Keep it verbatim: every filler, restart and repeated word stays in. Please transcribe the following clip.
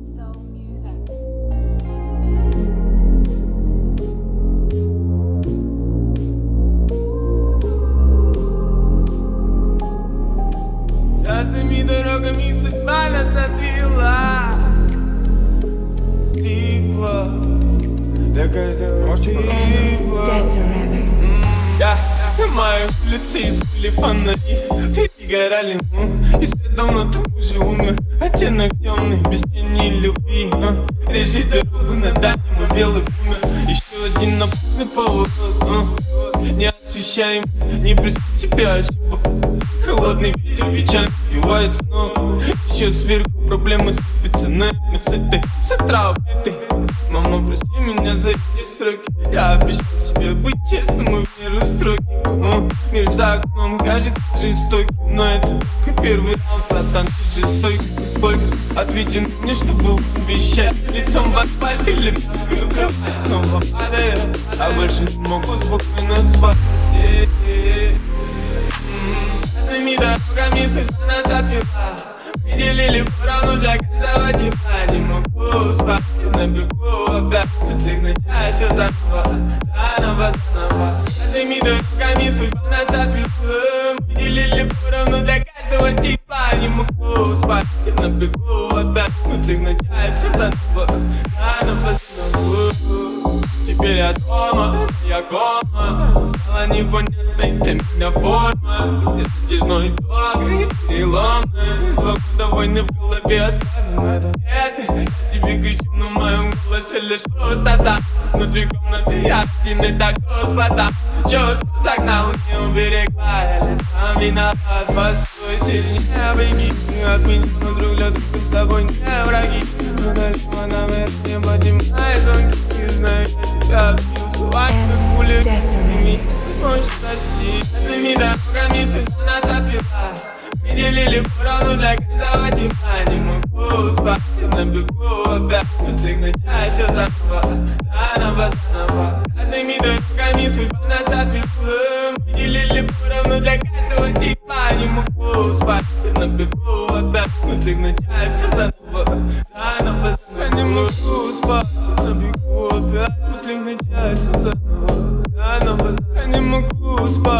Soul music. Разными дорогами судьба нас отвела. Тепло, до каждого тепло. Я на моей улице искали фонари, перегорали, ну, и свет давно там уже умер. Оттенок темный, без тени любви, а. Режи дорогу на дальнем, белый бумер. Еще один опасный поворот, а. Не освещаем, не прости тебя ошибок. Холодный ветер печаль сбивает с ног. Еще сверху проблемы с пацанами, с этой, с утра убитой. Мама, прости меня за эти строки. Я обещал себе быть честным и в меру строгим. О, мир за окном кажется жестоким, но это только первый раунд, братан, ты жестокий. Сколько отведено мне, чтобы вещать лицом в асфальт или мягкую кровать, снова падаю, а больше не могу спокойно спать. Разными дорогами судьба нас отвела. Поделили поровну для каждого тепла. Не могу спать, на бегу опять. Мысли начать все заново, заново, заново. Разными дорогами судьба нас отвела. Поделили поровну для каждого тепла. Не могу спать, на бегу опять. Мысли начать все заново, заново, заново. Теперь я дома, я кома. Стала непонятной для меня форма. Это затяжной итог и переломный. Два года войны в голове оставим это. Я тебе кричу, но в моем голосе лишь пустота. Внутри комнаты я один и так кислота. Чувство загнал, не уберегла. Я лишь сам виноват, постойте, не беги от меня, но друг для друга с тобой не враги. Далеко нам это не поднимай звонки. Не знаю, я тебя обидел, слова как пули. Сними, хочешь простить. Разными дорогами судьба нас отвела. Поделили поровну для каждого тепла. Не могу спать, на бегу опять. Мысли начать все заново, заново, заново. Разными дорогами судьба нас отвела. Поделили поровну для каждого тепла. Не могу спать, на бегу опять. Мысли начать все заново, заново, заново. Не могу спать, на бегу опять. Мысли начать все заново, заново. Я не могу спать.